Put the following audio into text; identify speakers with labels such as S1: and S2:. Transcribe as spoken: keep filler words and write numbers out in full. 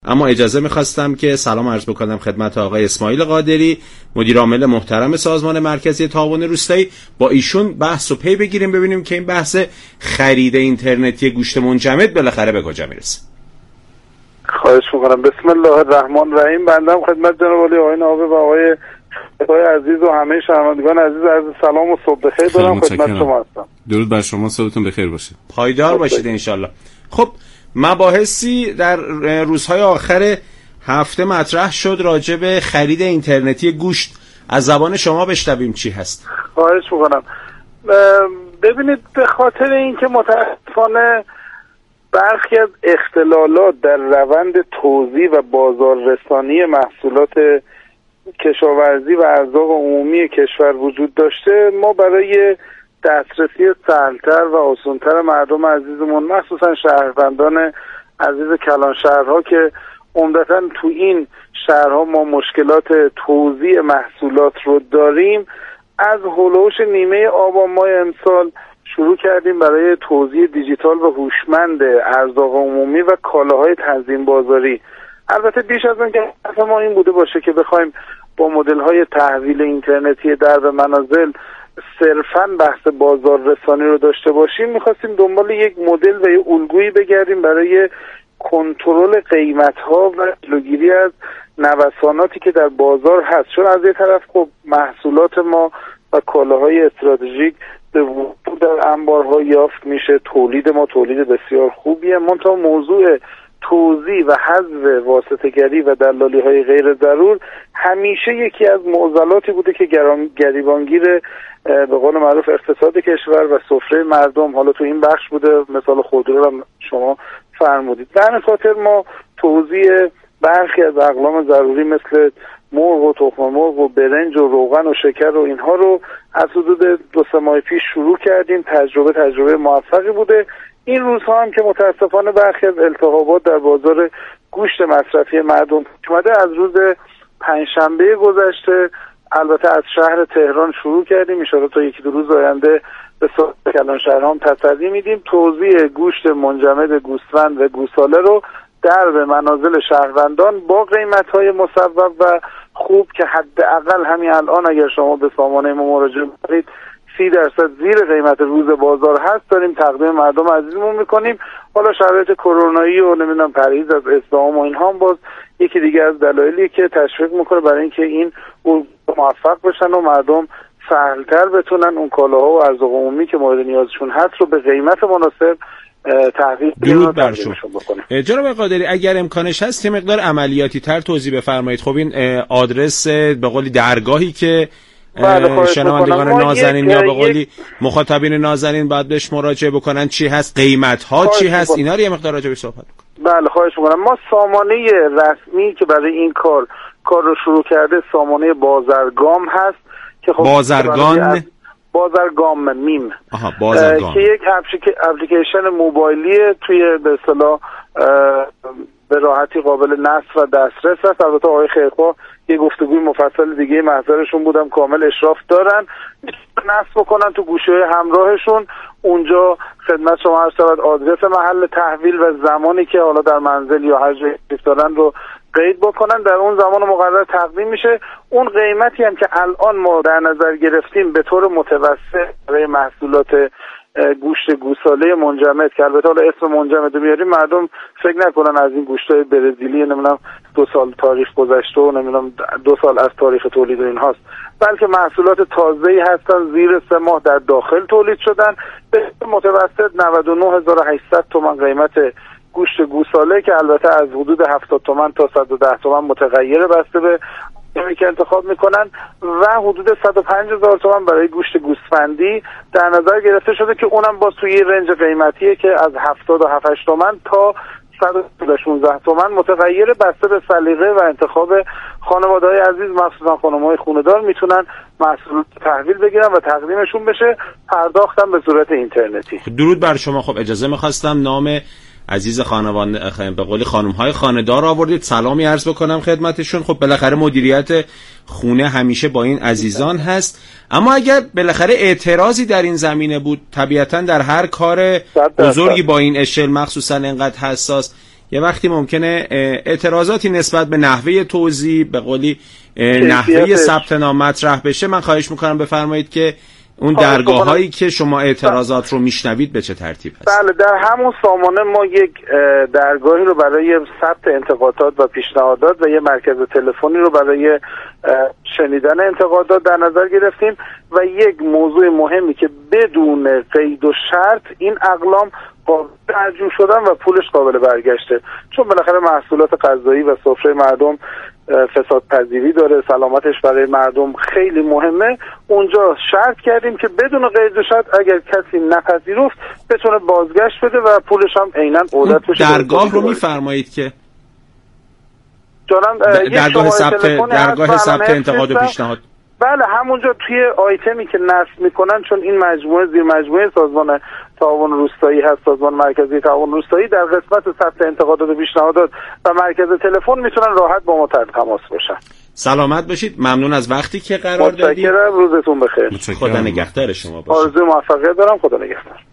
S1: اما اجازه میخواستم که سلام عرض بکنم خدمت آقای اسماعیل قادری، مدیر عامل محترم سازمان مرکزی تعاون روستایی. با ایشون بحث و پی بگیریم ببینیم که این بحث خرید اینترنتی گوشت منجمد بالاخره به کجا میرسه.
S2: خواهش میکنم. بسم الله الرحمن الرحیم. بنده خدمت جناب عالی آقای نائب و آقای آقای عزیز و همه شنوندگان عزیز عرض سلام و صبح بخیر دارم خدمت شما هستم.
S1: درود بر شما، صبحتون بخیر باشه، پایدار باشید انشالله. خب مباحثی در روزهای آخر هفته مطرح شد راجع به خرید اینترنتی گوشت. از زبان شما بشنویم چی هست.
S2: خواهش میکنم. ببینید، به خاطر اینکه متاسفانه برخی از اختلالات در روند توزیع و بازاررسانی محصولات کشاورزی و ارزاق عمومی کشور وجود داشته، ما برای دسترسی سهل‌تر و آسان‌تر مردم عزیزمون، مخصوصا شهروندان عزیز کلانشهرها که عمدتاً تو این شهرها ما مشکلات توزیع محصولات رو داریم، از هولوش نیمه آبان ماه امسال شروع کردیم برای توزیع دیجیتال و هوشمند ارزاق عمومی و کالاهای تنظیم بازاری. البته بیش از اون که اصلا ما این بوده باشه که بخوایم با مدل‌های تحویل اینترنتی در به منازل صرفاً بحث بازار رسانی رو داشته باشیم، می‌خواستیم دنبال یک مدل و یک الگویی بگردیم برای کنترل قیمت‌ها و جلوگیری از نوساناتی که در بازار هست. چون از یک طرف خب محصولات ما و کالاهای استراتژیک به وفور در انبارها یافت میشه، تولید ما تولید بسیار خوبیه، منتها موضوع توزیع و حذف واسطه‌گری و دلالی‌های غیر ضرور همیشه یکی از معضلاتی بوده که گریبانگیر به قول معروف اقتصاد کشور و سفره مردم حالا تو این بخش بوده. مثال خودرو هم شما فرمودید. در این خاطر ما توزیع برخی از اقلام ضروری مثل مرغ و تخم مرغ و برنج و روغن و شکر و اینها رو از حدود دو سه ماه پیش شروع کردیم. تجربه تجربه موفقی بوده. این روزها هم که متاسفانه برخی از التهابات در بازار گوشت مصرفی مردم اومده، از روز پنجشنبه گذشته البته از شهر تهران شروع کردیم. ان شاءالله تا یکی دو روز آینده به سطح کلانشهرها هم تصدی میدیم. توزیع گوشت منجمد گوسفند و گوساله رو در به منازل شهروندان با قیمت‌های مصوب و خوب که حداقل همین الان اگر شما به سامانه ما مراجعه کنید سی درصد زیر قیمت روز بازار هست، داریم تقدیم مردم عزیزمون میکنیم. حالا شرایط کرونایی و نمیدونم پرهیز از اسلام و اینها هم باز یکی دیگه از دلایلی که تشویق میکنه برای اینکه این موفق بشن و مردم سهل‌تر بتونن اون کالاها و ارزاق عمومی که مورد نیازشون هست رو به قیمت مناسب تحویل
S1: درود بر شما. جناب قادری اگر امکانش هست یه مقدار عملیاتی تر توضیح بفرمایید. خب این آدرس به قولی درگاهی که شنوندگان نازنین یا به قولی مخاطبین نازنین باید بهش مراجعه بکنن چی هست، قیمت ها چی هست، اینا رو یه مقدار راجع بهش صحبت کنید.
S2: بله خواهش می‌کنم. ما سامانه رسمی که برای این کار کار رو شروع کرده سامانه بازرگام هست که خب
S1: بازرگان
S2: بازرگام میم
S1: آها بازرگام
S2: که یک اپلیکیشن موبایلی توی به اصطلاح به راحتی قابل نصب و دسترس هست. البته آقای خیرخواه یه گفتگوی مفصل دیگه محضرشون بودم کامل اشراف دارن، نصب بکنن تو گوشه همراهشون. اونجا خدمت شما عرض شود آدرس محل تحویل و زمانی که حالا در منزل یا هر جایی دارن رو قید بکنن، در اون زمان مقرر تقدیم میشه. اون قیمتی هم که الان ما در نظر گرفتیم به طور متوسط برای محصولات گوشت گوساله منجمد که البته حالا اسم منجمد رو میاریم مردم فکر نکنن از این گوشتای برزیلی نمیدونم دو سال تاریخ گذشته و نمیدونم دو سال از تاریخ تولید و اینهاست، بلکه محصولات تازه‌ای هستن، زیر سه ماه در داخل تولید شدن. به متوسط نود و نه هزار و هشتصد تومان قیمت گوشت گوساله که البته از حدود هفتاد تومان تا صد و ده تومان متغیره بسته به اینی که انتخاب میکنن و حدود صد و پنج هزار تومان برای گوشت گوسفندی در نظر گرفته شده که اونم باز توی رنج قیمتیه که از هفتاد و هفت تومان تا صد و شانزده تومان متغیره بسته به سلیقه و انتخاب خانواده‌های عزیز، مخصوصا خانم‌های خونه‌دار میتونن محصول تحویل بگیرن و تقدیمشون بشه، پرداختن به صورت اینترنتی.
S1: درود بر شما. خب اجازه می‌خواستم نام عزیز خانواده به قول خانم‌های خانه‌دار آوردید، سلامی عرض بکنم خدمتشون. خب بالاخره مدیریت خونه همیشه با این عزیزان هست، اما اگر بالاخره اعتراضی در این زمینه بود، طبیعتاً در هر کار بزرگی با این اشل مخصوصاً اینقدر حساس یه وقتی ممکنه اعتراضاتی نسبت به نحوه توزیع، به قولی نحوه ثبت نام مطرح بشه. من خواهش میکنم بفرمایید که اون درگاه هایی که شما اعتراضات رو میشنوید به چه ترتیب هست؟
S2: بله، در همون سامانه ما یک درگاهی رو برای ثبت انتقادات و پیشنهادات و یه مرکز تلفنی رو برای شنیدن انتقادات در نظر گرفتیم و یک موضوع مهمی که بدون قید و شرط این اقلام قابل ترجمه شدن و پولش قابل برگشته، چون بالاخره محصولات غذایی و سفره مردم فساد پذیری داره، سلامتش برای مردم خیلی مهمه. اونجا شرط کردیم که بدون قید و شرط اگر کسی نپذیرفت بتونه بازگشت بده و پولش هم عیناً عودت بشه.
S1: درگاه رو میفرمایید که
S2: جانم
S1: درگاه ثبت درگاه ثبت انتقاد و پیشنهاد.
S2: بله، همونجا توی آیتمی که نصب میکنن، چون این مجموعه زیر مجموعه سازمان تعاون روستایی هست، سازمان مرکزی تعاون روستایی، در قسمت ثبت انتقادات و پیشنهادات و مرکز تلفن میتونن راحت با ما تماس باشن.
S1: سلامت باشید، ممنون از وقتی که قرار دادید.
S2: متشکرم، روزتون بخیر.
S1: خدا نگهدار شما باشه.
S2: آرزوی موفقیت دارم، خدا نگهدار.